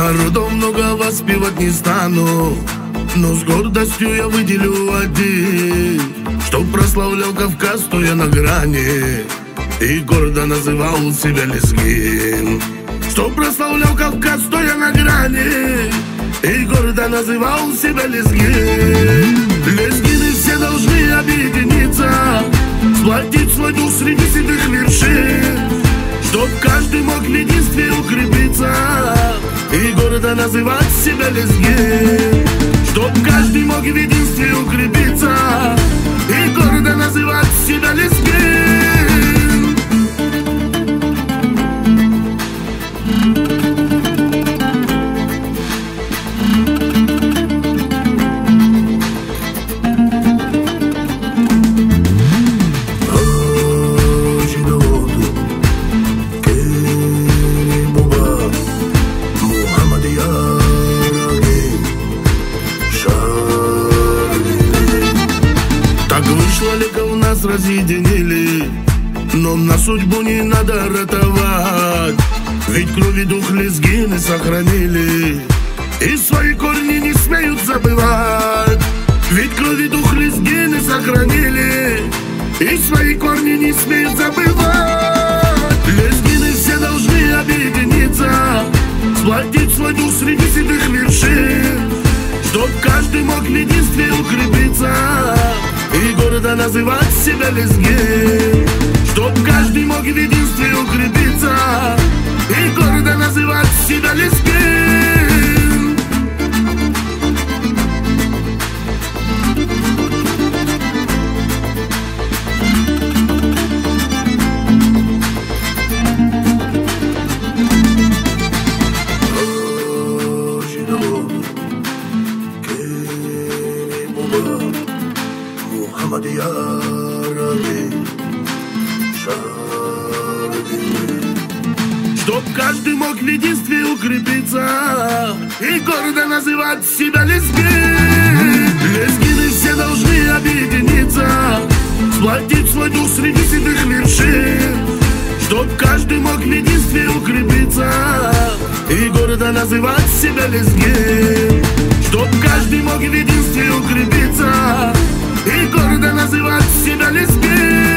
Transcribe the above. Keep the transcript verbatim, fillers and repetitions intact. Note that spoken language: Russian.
Народом много воспевать не стану, но с гордостью я выделю один, чтоб прославлял Кавказ, стоя на грани, и гордо называл себя Лезгин. Чтоб прославлял Кавказ, стоя на грани, и гордо называл себя Лезгин. Лезгины все должны объединиться, сплотить свой дух среди седых вершин, чтоб каждый мог в единстве укрепиться и гордо называть себя Лезгин. Чтоб каждый мог в единстве укрепиться и гордо называть себя Лезгин. Ликов нас разъединили, но на судьбу не надо ратовать, ведь кровь и дух лезгины сохранили и свои корни не смеют забывать. Ведь кровь и дух лезгины сохранили и свои корни не смеют забывать. Лезгины все должны объединиться, сплотить свой дух среди седых вершин, чтоб каждый мог в единстве укрепиться и гордо называть себя Лезгин. Чтоб каждый мог в единстве укрепиться и гордо называть себя Лезгин. Чтоб каждый мог в единстве укрепиться и гордо называть себя Лезгин. Лезгины все должны объединиться, сплотить свой дух среди седых вершин, чтоб каждый мог в единстве укрепиться и гордо называть себя Лезгин. Чтоб каждый мог в единстве укрепиться и гордо называть себя Лезгин.